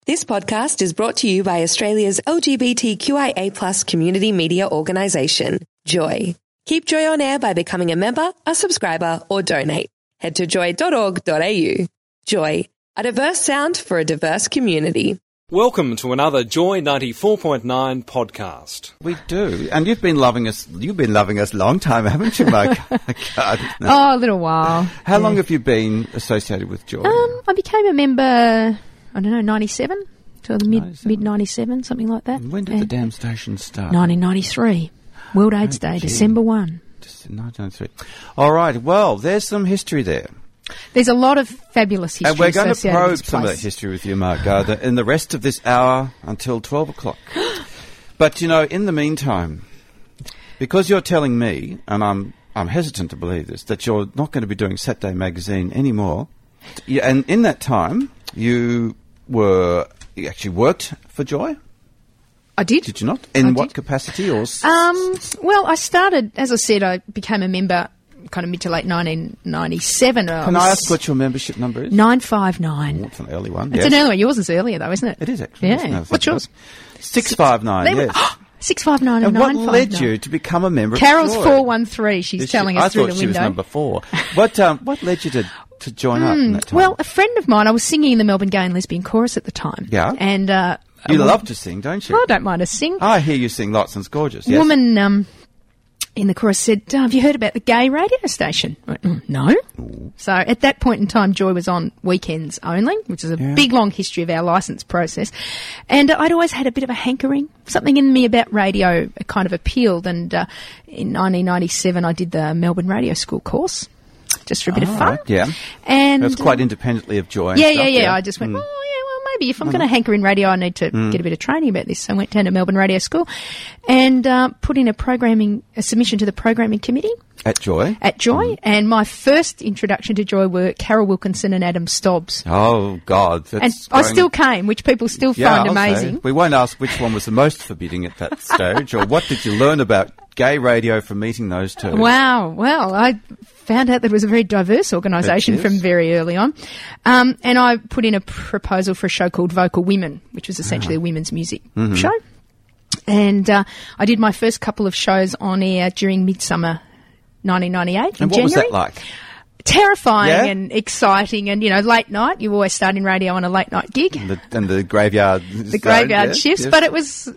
This podcast is brought to you by Australia's LGBTQIA+ community media organisation, Joy. Keep Joy on air by becoming a member, a subscriber, or donate. Head to joy.org.au. Joy, a diverse sound for a diverse community. Welcome to another Joy 94.9 podcast. We do, and you've been loving us a long time, haven't you, Mark? Oh, a little while. How long have you been associated with Joy? I became a member, 97, to the mid-97, something like that. When did the damn station start? 1993, World AIDS Day, December 1. 1993. All right, well, there's some history there. There's a lot of fabulous history. And we're going to probe with some of that history with you, Mark Gardner, in the rest of this hour until 12 o'clock. But, in the meantime, because you're telling me, and I'm hesitant to believe this, that you're not going to be doing Saturday Magazine anymore, and in that time, you actually worked for Joy? I did. Did you not? In what capacity? Or well, I started, as I said, I became a member kind of mid to late 1997. Can I ask what your membership number is? 959. Oh, it's an early one. It's an early one. Yours is earlier, though, isn't it? It is, actually. Yeah. What's yours? 659, yes. 659 and 959. what led you to become a member Carol's of Joy? 413. She's telling us through the window. I thought she was number 4. What led you to join up in that time? Well, a friend of mine, I was singing in the Melbourne Gay and Lesbian Chorus at the time. Yeah. And you love to sing, don't you? I don't mind to sing. I hear you sing lots and it's gorgeous. Yes. A woman in the chorus said, have you heard about the gay radio station? I went, no. Ooh. So at that point in time, Joy was on weekends only, which is a big, long history of our licence process. And I'd always had a bit of a hankering. Something in me about radio kind of appealed. And in 1997, I did the Melbourne Radio School course, just for a bit of fun. Right, yeah. And that's quite independently of Joy. Yeah. I just went, maybe if I'm going to hanker in radio, I need to get a bit of training about this. So I went down to Melbourne Radio School and put in a submission to the programming committee. At Joy? At Joy. And my first introduction to Joy were Carol Wilkinson and Adam Stobbs. Oh, God. And I still came, which people still find amazing. We won't ask which one was the most forbidding at that stage, or what did you learn about gay radio from meeting those two? Wow. Well, I found out that it was a very diverse organisation from very early on. And I put in a proposal for a show called Vocal Women, which was essentially a women's music show. And I did my first couple of shows on air during Midsummer 1998 in January. And what was that like? Terrifying and exciting, and late night. You always start in radio on a late night gig, and the graveyard, shifts. But it was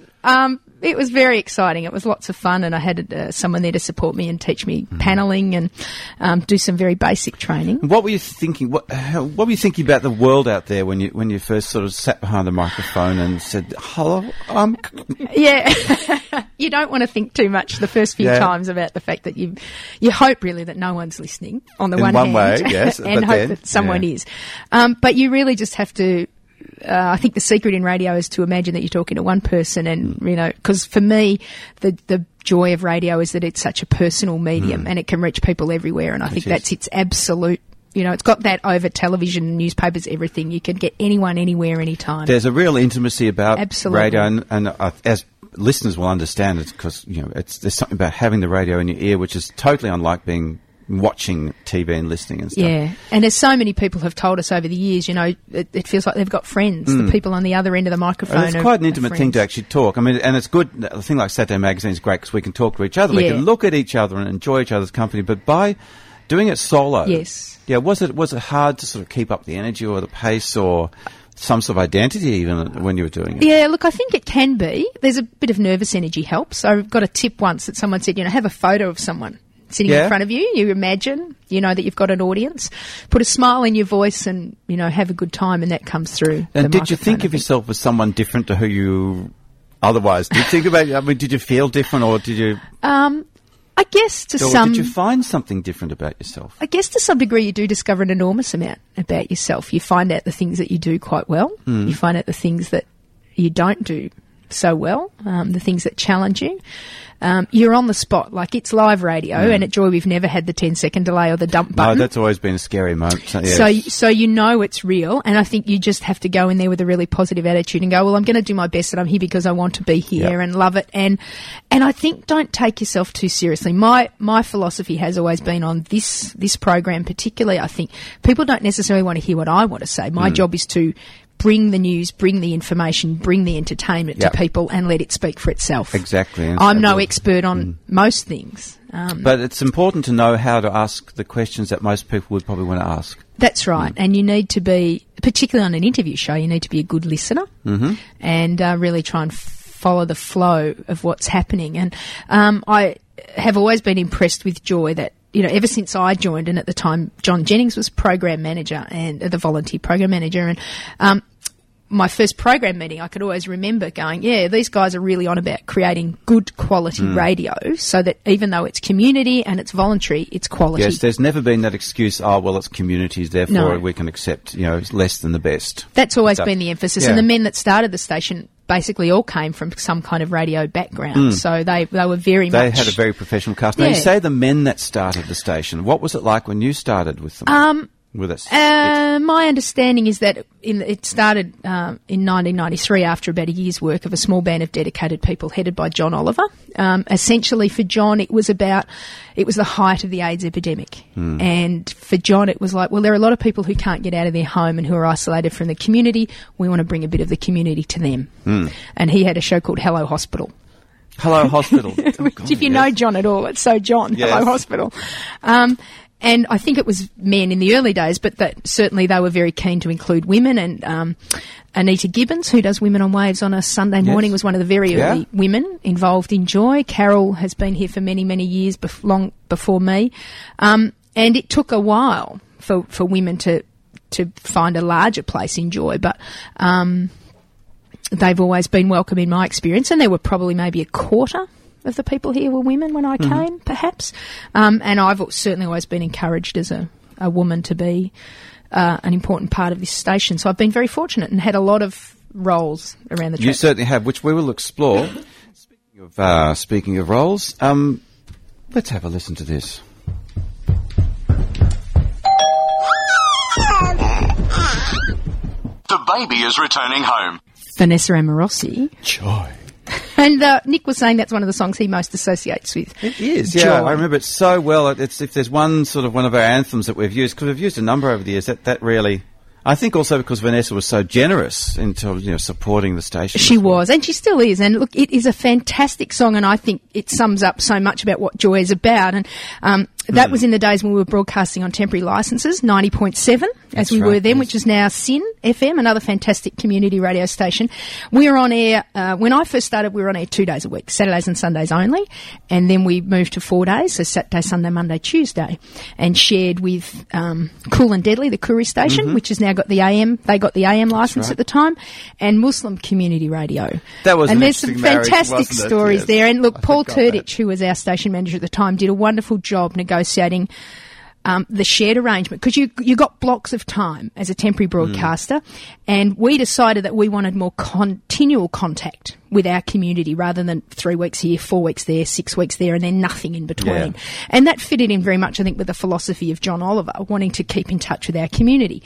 very exciting. It was lots of fun, and I had someone there to support me and teach me paneling and do some very basic training. What were you thinking? What were you thinking about the world out there when you first sort of sat behind the microphone and said, "Hello, I'm"? Yeah, you don't want to think too much the first few times about the fact that you hope really that no one's listening on the one hand, way, yes, and hope that someone is. But you really just have to. I think the secret in radio is to imagine that you're talking to one person, and because for me, the joy of radio is that it's such a personal medium and it can reach people everywhere, and I think that's its absolute. It's got that over television, newspapers, everything. You can get anyone, anywhere, anytime. There's a real intimacy about Absolutely. radio, and as listeners will understand, it's because there's something about having the radio in your ear which is totally unlike being watching TV and listening and stuff. Yeah, and as so many people have told us over the years, it feels like they've got friends. The people on the other end of the microphone. And it's quite an intimate thing to actually talk. I mean, and it's good. A thing like Saturday Magazine is great because we can talk to each other. We can look at each other and enjoy each other's company. But by doing it solo, was it hard to sort of keep up the energy or the pace or some sort of identity even when you were doing it? Yeah, look, I think it can be. There's a bit of nervous energy helps. I got a tip once that someone said, have a photo of someone sitting in front of you. You imagine, that you've got an audience. Put a smile in your voice and, have a good time, and that comes through. And did you think of yourself as someone different to who you otherwise did? Think about. I mean, did you feel different, or did you? I guess did you find something different about yourself? I guess to some degree you do discover an enormous amount about yourself. You find out the things that you do quite well. You find out the things that you don't do so well, the things that challenge you. You're on the spot, like it's live radio, and at Joy we've never had the 10-second delay or the dump button. No, that's always been a scary moment. So it's real, and I think you just have to go in there with a really positive attitude and go, well, I'm going to do my best, and I'm here because I want to be here and love it. And I think don't take yourself too seriously. My philosophy has always been on this program particularly. I think people don't necessarily want to hear what I want to say. My job is to bring the news, bring the information, bring the entertainment Yep. to people and let it speak for itself. Exactly. And I'm no well, expert on most things. But it's important to know how to ask the questions that most people would probably want to ask. That's right. And you need to be, particularly on an interview show, you need to be a good listener and really try and follow the flow of what's happening. And I have always been impressed with Joy that, you know, ever since I joined, and at the time John Jennings was program manager and the volunteer program manager, and my first program meeting, I could always remember going, yeah, these guys are really on about creating good quality radio, so that even though it's community and it's voluntary, it's quality. Yes, there's never been that excuse, oh, well, it's communities, therefore No. we can accept, you know, less than the best. That's always Stuff. been the emphasis. Yeah. And the men that started the station basically all came from some kind of radio background. So they were very They much... had a very professional cast. Now, you Yeah. say the men that started the station. What was it like when you started with them? With us? my understanding is that it started in 1993 after about a year's work of a small band of dedicated people headed by John Oliver. Essentially for John, it was the height of the AIDS epidemic. And for John, it was like, well, there are a lot of people who can't get out of their home and who are isolated from the community. We want to bring a bit of the community to them. And he had a show called Hello Hospital. Hello Hospital. Which, if you know John at all, it's so John, Yes. Hello Hospital. And I think it was men in the early days, but that certainly they were very keen to include women. And Anita Gibbons, who does Women on Waves on a Sunday morning, was one of the very early women involved in Joy. Carol has been here for many, many years, long before me. And it took a while for women to find a larger place in Joy, but they've always been welcome in my experience, and there were probably maybe a quarter of the people here were women when I came, perhaps. And I've certainly always been encouraged as a woman to be an important part of this station. So I've been very fortunate and had a lot of roles around the track. You certainly have, which we will explore. Speaking of roles, let's have a listen to this. The baby is returning home. Vanessa Amorosi. Joy. And Nick was saying that's one of the songs he most associates with. It is, yeah. Joy. I remember it so well. It's if there's one of our anthems that we've used, because we've used a number over the years, that really... I think also because Vanessa was so generous in terms of, supporting the station. She was, and she still is. And look, it is a fantastic song, and I think it sums up so much about what Joy is about. And that was in the days when we were broadcasting on temporary licences, 90.7, as we were then, which is now SYN FM, another fantastic community radio station. We were on air, when I first started, we were on air 2 days a week, Saturdays and Sundays only. And then we moved to 4 days, so Saturday, Sunday, Monday, Tuesday, and shared with Cool and Deadly, the Koori station, which has now got the AM. They got the AM licence at the time, and Muslim Community Radio. That was and an there's some interesting marriage, fantastic wasn't it? stories Yes. there. And look, I Paul forgot that. Turdich, who was our station manager at the time, did a wonderful job negotiating the shared arrangement, because you got blocks of time as a temporary broadcaster, and we decided that we wanted more continual contact with our community rather than 3 weeks here, 4 weeks there, 6 weeks there, and then nothing in between. Yeah. And that fitted in very much, I think, with the philosophy of John Oliver, wanting to keep in touch with our community.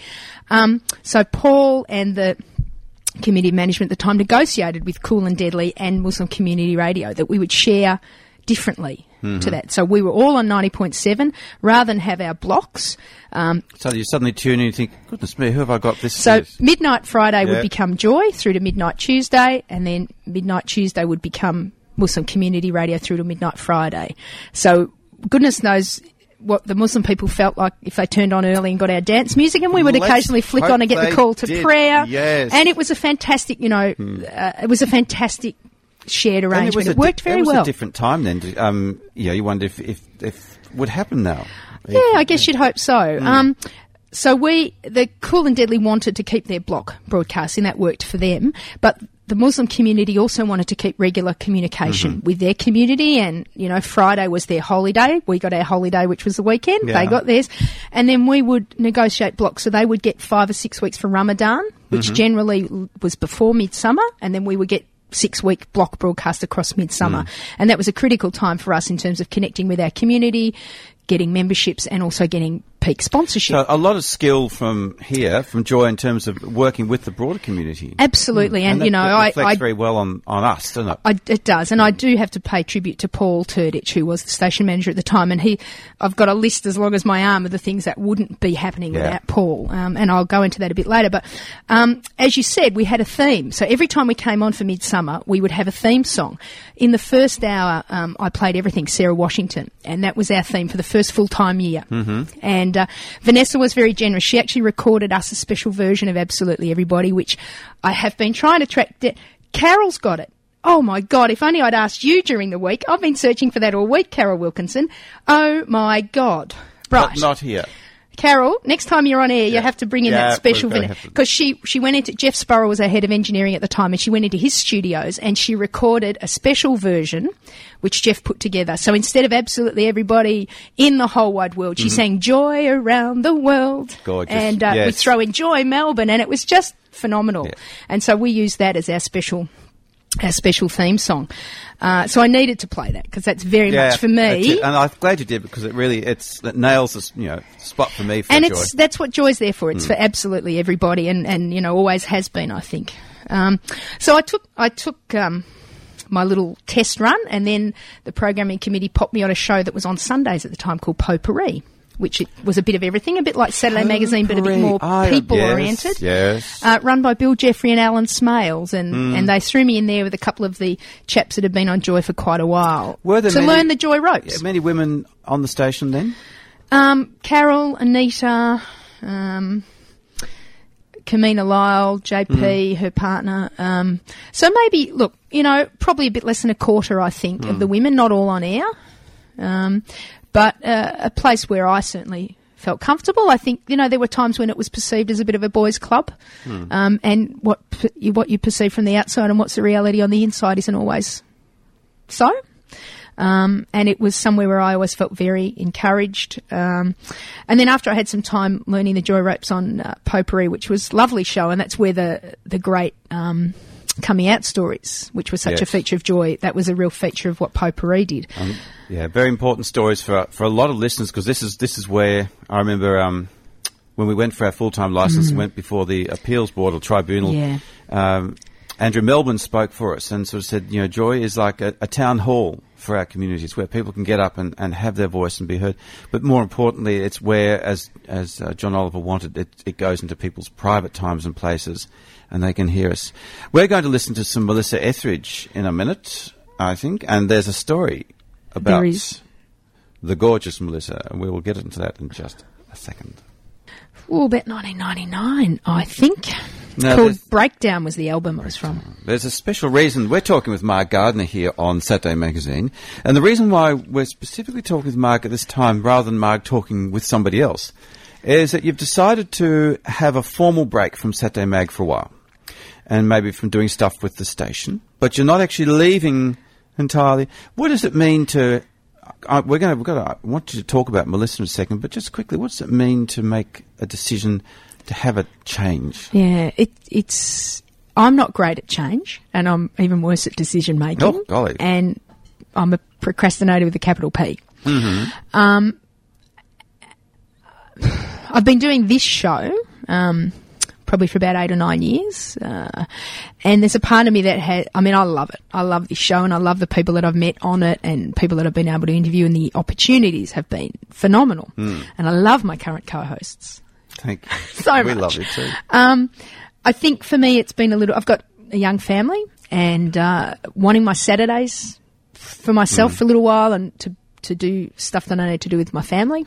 So Paul and the community management at the time negotiated with Cool and Deadly and Muslim Community Radio that we would share differently to that. So we were all on 90.7 rather than have our blocks. So you suddenly tune in and you think, goodness me, who have I got this? So this? Midnight Friday Yeah. would become Joy through to Midnight Tuesday, and then Midnight Tuesday would become Muslim Community Radio through to Midnight Friday. So goodness knows what the Muslim people felt like if they turned on early and got our dance music, and we would Let's occasionally flick hope on and get the they call to did. prayer. Yes. And it was a fantastic, it was a fantastic shared And arrangement. It worked very well. It was a different time then. You wonder if it would happen now. Yeah, I guess you'd hope so. So the Cool and Deadly wanted to keep their block broadcasting. That worked for them. But the Muslim community also wanted to keep regular communication with their community. And, Friday was their holy day. We got our holy day, which was the weekend. Yeah. They got theirs. And then we would negotiate blocks. So they would get 5 or 6 weeks for Ramadan, which generally was before midsummer. And then we would get 6-week block broadcast across midsummer. And that was a critical time for us in terms of connecting with our community, getting memberships, and also getting peak sponsorship. So a lot of skill from Joy, in terms of working with the broader community. Absolutely, and that, you know, that reflects very well on us, doesn't it? It does, and I do have to pay tribute to Paul Turdich, who was the station manager at the time, and I've got a list as long as my arm of the things that wouldn't be happening without Paul, and I'll go into that a bit later. But as you said, we had a theme, so every time we came on for Midsummer, we would have a theme song. In the first hour, I played everything Sarah Washington, and that was our theme for the first full-time year. Mm-hmm. And Vanessa was very generous. She actually recorded us a special version of Absolutely Everybody, which I have been trying to track. Carol's got it. Oh, my God, if only I'd asked you during the week. I've been searching for that all week, Carol Wilkinson. Oh, my God. Right. But not here. Carol, next time you're on air, you have to bring in that special because she went into Jeff Spurrell was our head of engineering at the time, and she went into his studios and she recorded a special version which Jeff put together. So instead of Absolutely Everybody in the whole wide world, she sang Joy Around the World. Gorgeous. And we throw in Joy Melbourne, and it was just phenomenal. Yeah. And so we used that as our special theme song. So I needed to play that because that's very much for me. And I'm glad you did, because it nails the spot for me for and Joy. That's what Joy's there for. It's for absolutely everybody, and you know, always has been, I think. So I took my little test run, and then the programming committee popped me on a show that was on Sundays at the time called Potpourri, which it was a bit of everything, a bit like Saturday Magazine, but a bit more people-oriented. Yes. Run by Bill Jeffrey and Alan Smales, and they threw me in there with a couple of the chaps that had been on Joy for quite a while to learn the Joy ropes. Yeah, many women on the station then? Carol, Anita, Kamina Lyle, JP, her partner. So maybe, look, you know, probably a bit less than a quarter, I think, of the women, not all on air. But a place where I certainly felt comfortable. I think, you know, there were times when it was perceived as a bit of a boys' club, and what you perceive from the outside and what's the reality on the inside isn't always so. And it was somewhere where I always felt very encouraged. And then after I had some time learning the Joy ropes on Potpourri, which was a lovely show, and that's where the great coming out stories, which was such a feature of Joy, that was a real feature of what Potpourri did. Very important stories for a lot of listeners, because this is where I remember when we went for our full-time licence and went before the appeals board or tribunal. Andrew Melbourne spoke for us and sort of said, you know, Joy is like a town hall for our communities where people can get up and have their voice and be heard. But more importantly, it's where, as John Oliver wanted, it goes into people's private times and places, and they can hear us. We're going to listen to some Melissa Etheridge in a minute, I think, and there's a story about the gorgeous Melissa, and we will get into that in just a second. About 1999, I think. Called Breakdown was the album it was from. There's a special reason. We're talking with Mark Gardner here on Saturday Magazine, and the reason why we're specifically talking with Mark at this time, rather than Mark talking with somebody else, is that you've decided to have a formal break from Saturday Mag for a while, and maybe from doing stuff with the station, but you're not actually leaving entirely. What does it mean to... I want you to talk about Melissa in a second, but just quickly, what does it mean to make a decision to have a change? Yeah, it's... I'm not great at change, and I'm even worse at decision making. Oh, golly. And I'm a procrastinator with a capital P. Mm-hmm. I've been doing this show probably for about 8 or 9 years, and there's a part of me that I love it. I love this show, and I love the people that I've met on it and people that I've been able to interview, and the opportunities have been phenomenal. And I love my current co-hosts. Thank you. So much. We love you too. I think for me it's been I've got a young family, and wanting my Saturdays for myself for a little while, and to do stuff that I need to do with my family.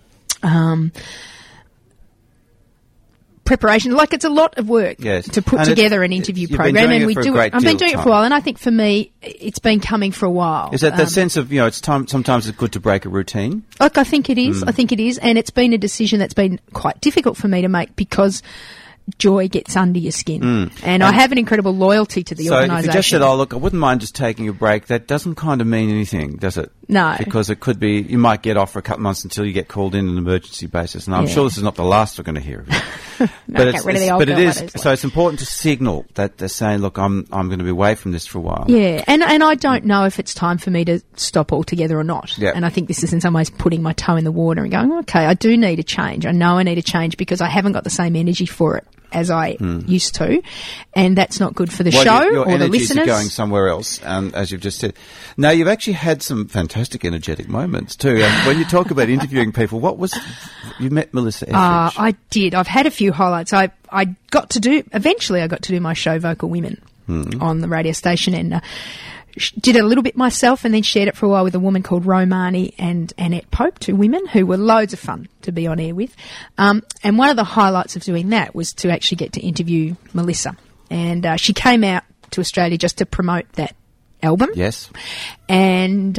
Preparation, like it's a lot of work to put together an interview program, and we do it. I've been doing it for a while, and I think for me, it's been coming for a while. Is that sense of, you know, it's time? Sometimes it's good to break a routine. Like I think it is. I think it is, and it's been a decision that's been quite difficult for me to make, because Joy gets under your skin. And I have an incredible loyalty to the So organisation. if you just said, oh, look, I wouldn't mind just taking a break, that doesn't kind of mean anything, does it? No. Because it could be, you might get off for a couple of months until you get called in on an emergency basis. And I'm sure this is not the last we're going to hear of it. Get rid of the old girl, is, that is so it's important to signal that they're saying, look, I'm going to be away from this for a while. Yeah, and I don't know if it's time for me to stop altogether or not. Yeah. And I think this is in some ways putting my toe in the water and going, okay, I do need a change. I know I need a change because I haven't got the same energy for it as I used to, and that's not good for the show your or the energies listeners. are going somewhere else, as you've just said. Now, you've actually had some fantastic energetic moments too. And when you talk about interviewing people, you met Melissa Etheridge? I did. I've had a few highlights. Eventually I got to do my show Vocal Women on the radio station, and did it a little bit myself, and then shared it for a while with a woman called Romani and Annette Pope, two women who were loads of fun to be on air with. And one of the highlights of doing that was to actually get to interview Melissa. And she came out to Australia just to promote that album. Yes. And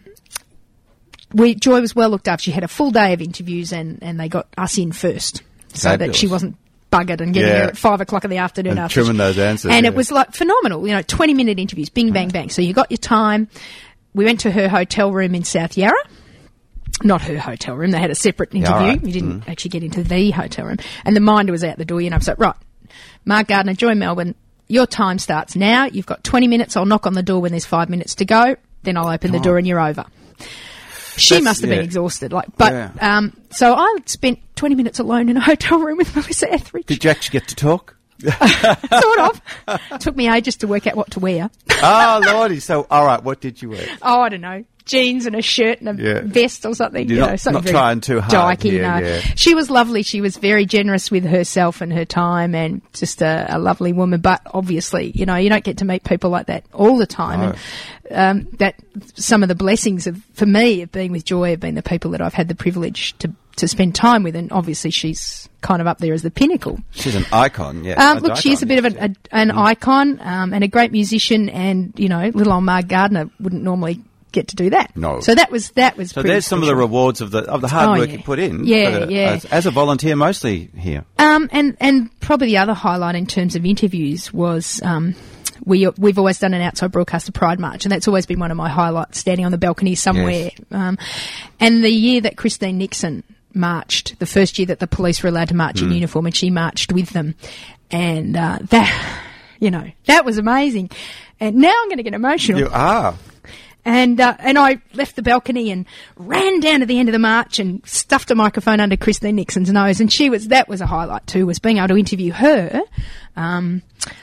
Joy was well looked after. She had a full day of interviews, and they got us in first so Fabulous. that she wasn't buggered and getting there at 5 o'clock in the afternoon And after. trimming those answers. And it was like phenomenal, 20-minute interviews, bing, bang, bang. So you got your time. We went to her hotel room in South Yarra. Not her hotel room. They had a separate interview. right. You didn't actually get into the hotel room. And the minder was out the door, So, right, Mark Gardner, Joy Melbourne, your time starts now. You've got 20 minutes. I'll knock on the door when there's 5 minutes to go. Then I'll open the door and you're over. She must have been exhausted. So I spent 20 minutes alone in a hotel room with Melissa Etheridge. Did you actually get to talk? Sort of. Took me ages to work out what to wear. Oh, Lordy. So, all right, what did you wear? Oh, I don't know. Jeans and a shirt and a vest or something. You're something not very trying too hard. Dykey, no. She was lovely. She was very generous with herself and her time, and just a lovely woman. But obviously, you don't get to meet people like that all the time. No. And that some of the blessings for me of being with Joy have been the people that I've had the privilege to spend time with, and obviously she's kind of up there as the pinnacle. She's an icon, yeah. Look, she is a bit of an icon and a great musician, and little old Mark Gardner wouldn't normally get to do that. No. So that was So there's some of the rewards of the hard work you put in. Yeah. As a volunteer, mostly here. And probably the other highlight in terms of interviews was we've always done an outside broadcaster Pride March, and that's always been one of my highlights, standing on the balcony somewhere. Yes. And the year that Christine Nixon marched, the first year that the police were allowed to march in uniform, and she marched with them, and that was amazing. And now I'm going to get emotional. You are. And I left the balcony and ran down to the end of the march and stuffed a microphone under Christine Nixon's nose. And that was a highlight too, was being able to interview her on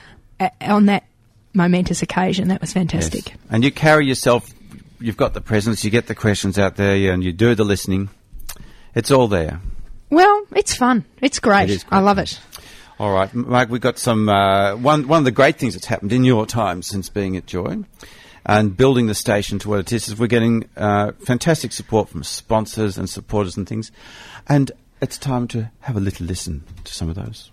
that momentous occasion. That was fantastic. Yes. And you carry yourself, you've got the presence, you get the questions out there, and you do the listening. It's all there. Well, it's fun. It's great. It is great. I love it. All right, Mark, we've got some one of the great things that's happened in your time since being at Joy and building the station to what it is we're getting fantastic support from sponsors and supporters and things. And it's time to have a little listen to some of those.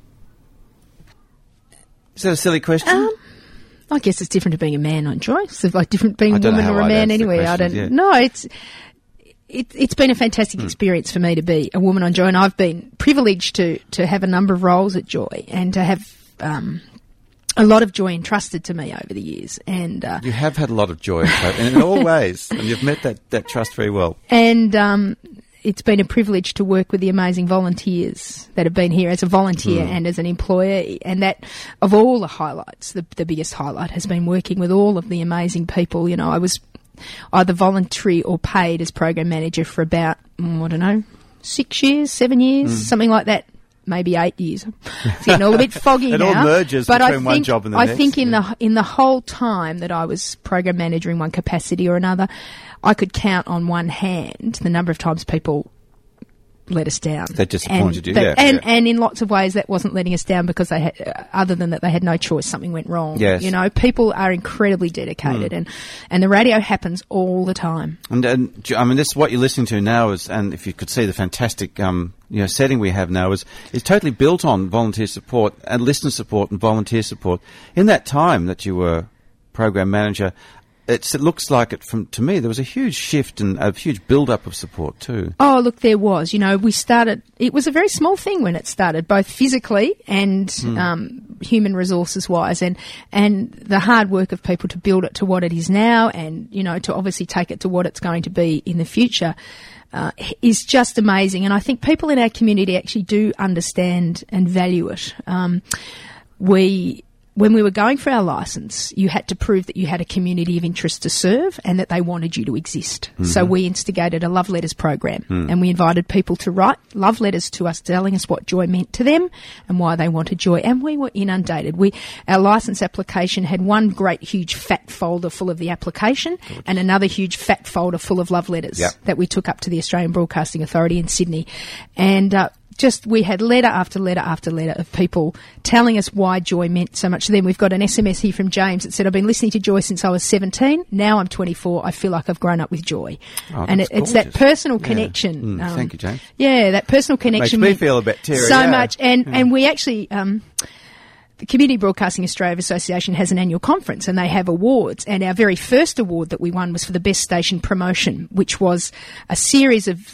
Is that a silly question? I guess it's different to being a man on Joy. It's like different being a woman or a I'd man answer the anyway. I don't questions, know. It's been a fantastic experience for me to be a woman on Joy, and I've been privileged to have a number of roles at Joy and to have a lot of joy entrusted to me over the years. And you have had a lot of joy in all ways, and you've met that trust very well. And it's been a privilege to work with the amazing volunteers that have been here as a volunteer and as an employee. And that, of all the highlights, the biggest highlight has been working with all of the amazing people. I was either voluntary or paid as program manager for about, 6 years, 7 years, something like that. Maybe 8 years. It's getting all a bit foggy it now. It all merges between one job and the next. I think in the whole time that I was program manager in one capacity or another, I could count on one hand the number of times people let us down. That disappointed you, And in lots of ways that wasn't letting us down because they had, other than that they had no choice, something went wrong. Yes. People are incredibly dedicated and the radio happens all the time. And I mean, this what you're listening to now is, and if you could see the fantastic setting we have now is totally built on volunteer support and listener support and volunteer support. In that time that you were program manager, it looks like to me, there was a huge shift and a huge build-up of support too. Oh, look, there was. We started, it was a very small thing when it started, both physically and human resources-wise, and the hard work of people to build it to what it is now and, to obviously take it to what it's going to be in the future is just amazing. And I think people in our community actually do understand and value it. When we were going for our licence, you had to prove that you had a community of interest to serve and that they wanted you to exist. Mm-hmm. So we instigated a love letters program and we invited people to write love letters to us telling us what joy meant to them and why they wanted joy. And we were inundated. Our licence application had one great huge fat folder full of the application and another huge fat folder full of love letters that we took up to the Australian Broadcasting Authority in Sydney. And we had letter after letter after letter of people telling us why joy meant so much to them. We've got an SMS here from James that said, I've been listening to joy since I was 17. Now I'm 24. I feel like I've grown up with joy. Oh, and it's that personal connection. Thank you, James. Yeah, that personal connection. Makes me feel a bit teary. So much. And we actually... the Community Broadcasting Australia Association has an annual conference and they have awards. And our very first award that we won was for the Best Station Promotion, which was a series of...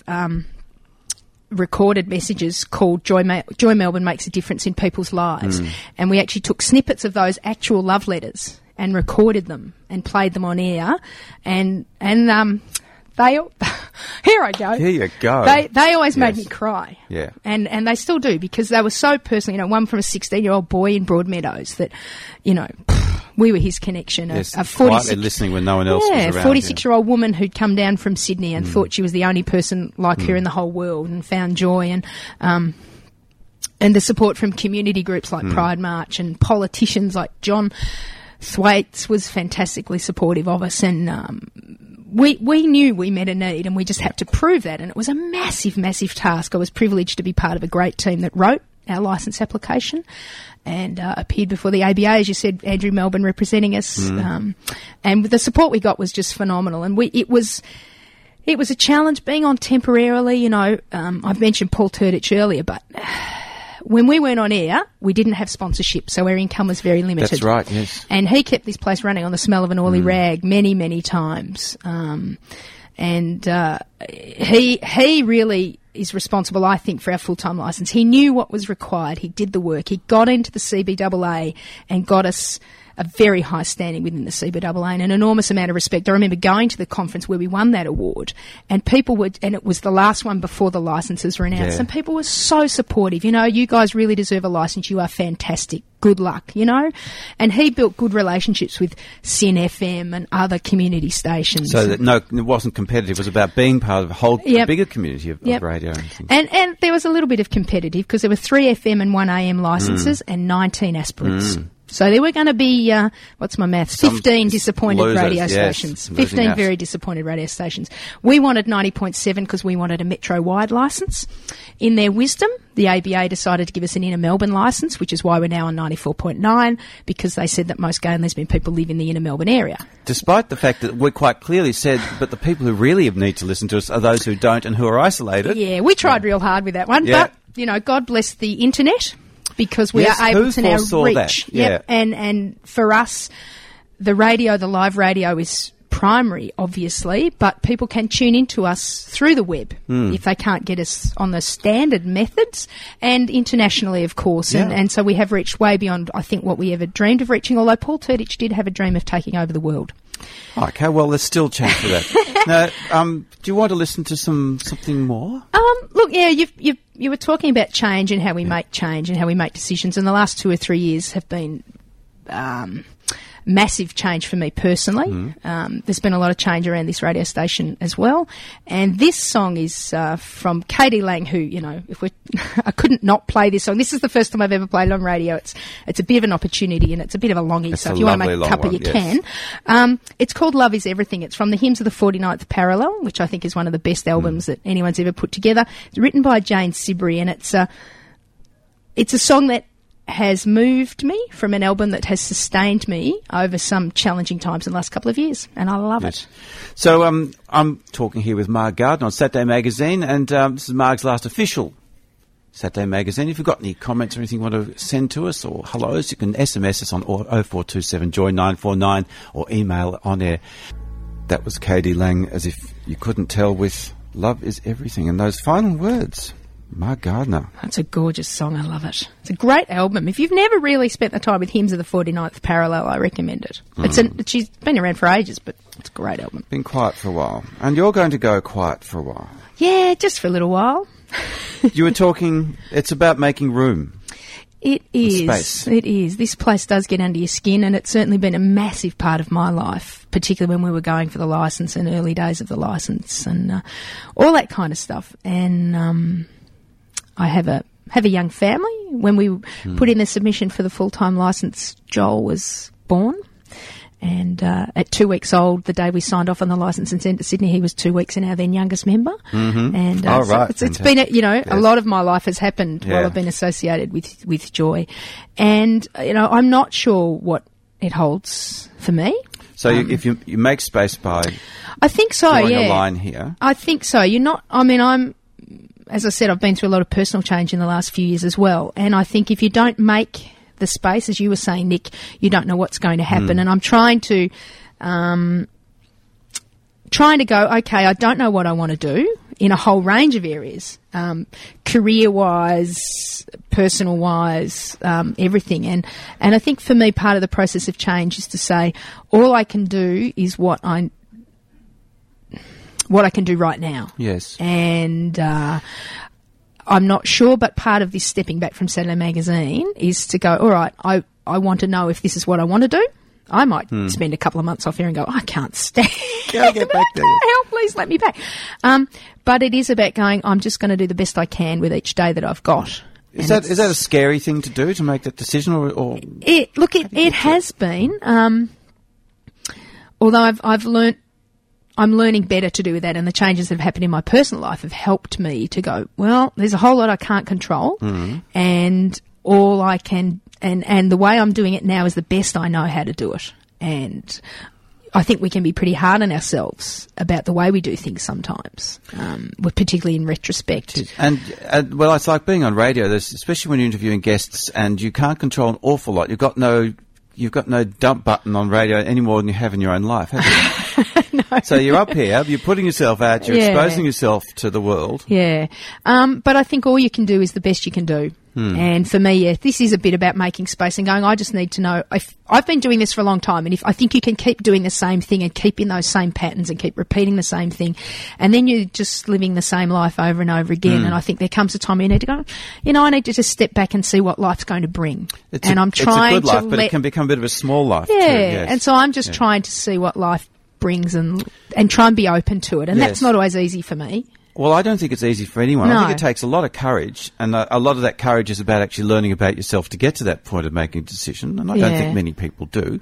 recorded messages called Joy Melbourne Makes a Difference in People's Lives. And we actually took snippets of those actual love letters and recorded them and played them on air. And they... Here I go. Here you go. They always made me cry. Yeah. And they still do because they were so personal. One from a 16-year-old boy in Broadmeadows that, we were his connection. Yes, a 46 listening when no one else was around. 46-year-old woman who'd come down from Sydney and thought she was the only person like her in the whole world and found joy and the support from community groups like Pride March and politicians like John Thwaites was fantastically supportive of us and we knew we met a need and we just had to prove that and it was a massive, massive task. I was privileged to be part of a great team that wrote our licence application and appeared before the ABA, as you said, Andrew Melbourne representing us. And the support we got was just phenomenal. And it was a challenge being on temporarily. I've mentioned Paul Turdich earlier, but when we went on air, we didn't have sponsorship, so our income was very limited. That's right, yes. And he kept this place running on the smell of an oily rag many, many times. He really is responsible, I think, for our full-time licence. He knew what was required. He did the work. He got into the CBAA and got us a very high standing within the CBAA and an enormous amount of respect. I remember going to the conference where we won that award and and it was the last one before the licences were announced and people were so supportive. You guys really deserve a licence. You are fantastic. Good luck, And he built good relationships with SYN FM and other community stations. So that it wasn't competitive. It was about being part of a bigger community of radio and things. And there was a little bit of competitive because there were 3 FM and 1 AM licences and 19 aspirants. So there were going to be, what's my maths, 15 disappointed radio stations. 15 very disappointed radio stations. We wanted 90.7 because we wanted a metro-wide licence. In their wisdom, the ABA decided to give us an inner Melbourne licence, which is why we're now on 94.9, because they said that most gay and lesbian people live in the inner Melbourne area. Despite the fact that we quite clearly said, but the people who really need to listen to us are those who don't and who are isolated. Yeah, we tried real hard with that one, but, God bless the internet. Because we are able to now reach. And for us, the live radio is primary, obviously, but people can tune into us through the web if they can't get us on the standard methods and internationally, of course. And so we have reached way beyond, I think, what we ever dreamed of reaching, although Paul Turdich did have a dream of taking over the world. Okay, well, there's still chance for that. Now, do you want to listen to something more? Look, you were talking about change and how we make change and how we make decisions, and the last 2 or 3 years have been massive change for me personally. There's been a lot of change around this radio station as well. And this song is from Katie Lang, who, I couldn't not play this song. This is the first time I've ever played it on radio. It's a bit of an opportunity and it's a bit of a longie, so if you want to make a cuppa, you can. It's called Love Is Everything. It's from the Hymns of the 49th Parallel, which I think is one of the best albums that anyone's ever put together. It's written by Jane Sibrey, and it's a song that has moved me from an album that has sustained me over some challenging times in the last couple of years, and I love it. So I'm talking here with Marg Gardner on Saturday Magazine, and this is Marg's last official Saturday Magazine. If you've got any comments or anything you want to send to us or hellos, you can SMS us on 0427 Joy 949 or email on air. That was K.D. Lang, as if you couldn't tell, with Love is Everything. And those final words, Mark Gardner. That's a gorgeous song. I love it. It's a great album. If you've never really spent the time with Hymns of the 49th Parallel, I recommend it. She's been around for ages, but it's a great album. Been quiet for a while. And you're going to go quiet for a while. Yeah, just for a little while. You were talking, it's about making room. It is. Space. It is. This place does get under your skin, and it's certainly been a massive part of my life, particularly when we were going for the licence and early days of the licence and all that kind of stuff. And I have a young family. When we put in the submission for the full-time licence, Joel was born. And at 2 weeks old, the day we signed off on the licence and sent to Sydney, he was 2 weeks and our then youngest member. Mm-hmm. And right. So it's been, a lot of my life has happened while I've been associated with Joy. And, I'm not sure what it holds for me. So if you make space by I think so, drawing a line here. I think so. As I said, I've been through a lot of personal change in the last few years as well. And I think if you don't make the space, as you were saying, Nick, you don't know what's going to happen. And I'm trying to go, okay, I don't know what I want to do in a whole range of areas, career-wise, personal-wise, everything. And I think for me, part of the process of change is to say, all I can do is what I can do right now. Yes. And I'm not sure, but part of this stepping back from Saturday Magazine is to go, all right, I want to know if this is what I want to do. I might spend a couple of months off here and go, I can't stand Go get back there. Help, please let me back. But it is about going, I'm just going to do the best I can with each day that I've got. Is that a scary thing to do, to make that decision? Or It has been. Although I'm learning better to do with that, and the changes that have happened in my personal life have helped me to go, well, there's a whole lot I can't control, and all I can, and the way I'm doing it now is the best I know how to do it. And I think we can be pretty hard on ourselves about the way we do things sometimes, particularly in retrospect. And well, it's like being on radio, especially when you're interviewing guests, and you can't control an awful lot. You've got no dump button on radio any more than you have in your own life, have you? No. So you're up here, you're putting yourself out, you're exposing yourself to the world. Yeah. But I think all you can do is the best you can do. And for me, this is a bit about making space and going, I just need to know, I've been doing this for a long time, and if I think you can keep doing the same thing and keep in those same patterns and keep repeating the same thing, and then you're just living the same life over and over again. And I think there comes a time where you need to go, I need to just step back and see what life's going to bring. I'm trying it's a good life, to but it can become a bit of a small life too. Yes. And so I'm just trying to see what life brings and try and be open to it. And that's not always easy for me. Well, I don't think it's easy for anyone. No. I think it takes a lot of courage, and a lot of that courage is about actually learning about yourself to get to that point of making a decision, and I don't think many people do.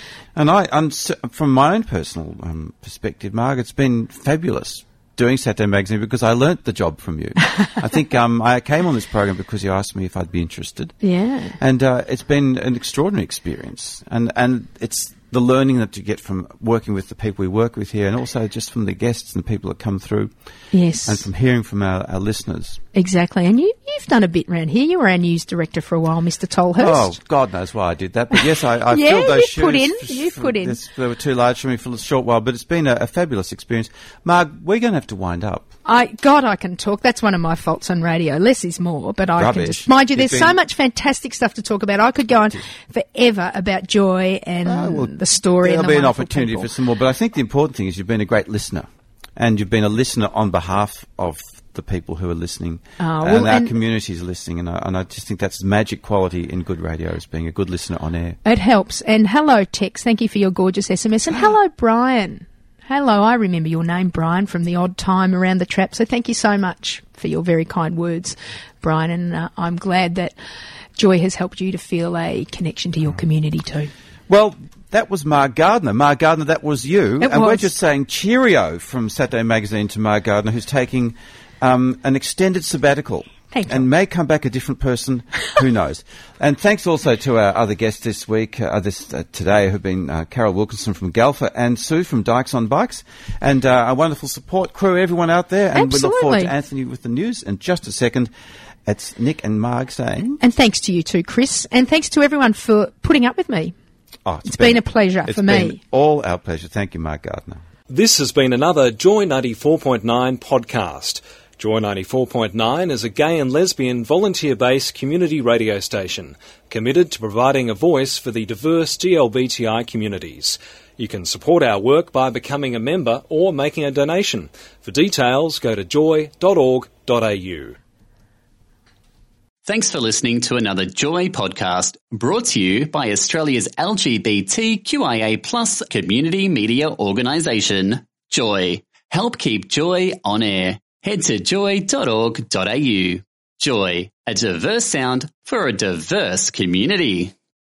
And from my own personal perspective, Marg, it's been fabulous doing Saturday Magazine because I learnt the job from you. I think I came on this program because you asked me if I'd be interested. Yeah. And it's been an extraordinary experience, and it's the learning that you get from working with the people we work with here, and also just from the guests and the people that come through. Yes. And from hearing from our listeners. Exactly. And you've done a bit around here. You were our news director for a while, Mr. Tolhurst. Oh, God knows why I did that. But yes, I filled those shoes. You've put in. They were too large for me for a short while, but it's been a fabulous experience. Marg, we're going to have to wind up. I can talk. That's one of my faults on radio. Less is more, but I Rubbish. can just... Mind you, there's so much fantastic stuff to talk about. I could go on forever about Joy and the story and the there'll be an wonderful opportunity people. for some more, but I think the important thing is you've been a great listener, and you've been a listener on behalf of the people who are listening, and our community is listening, and I just think that's magic quality in good radio, is being a good listener on air. It helps. And hello, Tex. Thank you for your gorgeous SMS. And hello, Brian. Hello, I remember your name, Brian, from the odd time around the trap. So thank you so much for your very kind words, Brian. And I'm glad that Joy has helped you to feel a connection to your community too. Well, that was Marg Gardner. Marg Gardner, that was you. We're just saying cheerio from Saturday Magazine to Marg Gardner, who's taking an extended sabbatical. Thank you. And may come back a different person, who knows. And thanks also to our other guests this week, today, who've been Carol Wilkinson from Galfa and Sue from Dykes on Bikes, and our wonderful support crew, everyone out there. And Absolutely. we look forward to Anthony with the news in just a second. It's Nick and Marg saying... And thanks to you too, Chris. And thanks to everyone for putting up with me. Oh, it's been a pleasure for me. It's been all our pleasure. Thank you, Mark Gardner. This has been another Joy 94.9 podcast. Joy 94.9 is a gay and lesbian volunteer-based community radio station committed to providing a voice for the diverse GLBTI communities. You can support our work by becoming a member or making a donation. For details, go to joy.org.au. Thanks for listening to another Joy podcast brought to you by Australia's LGBTQIA+ community media organisation, Joy. Help keep Joy on air. Head to joy.org.au. Joy, a diverse sound for a diverse community.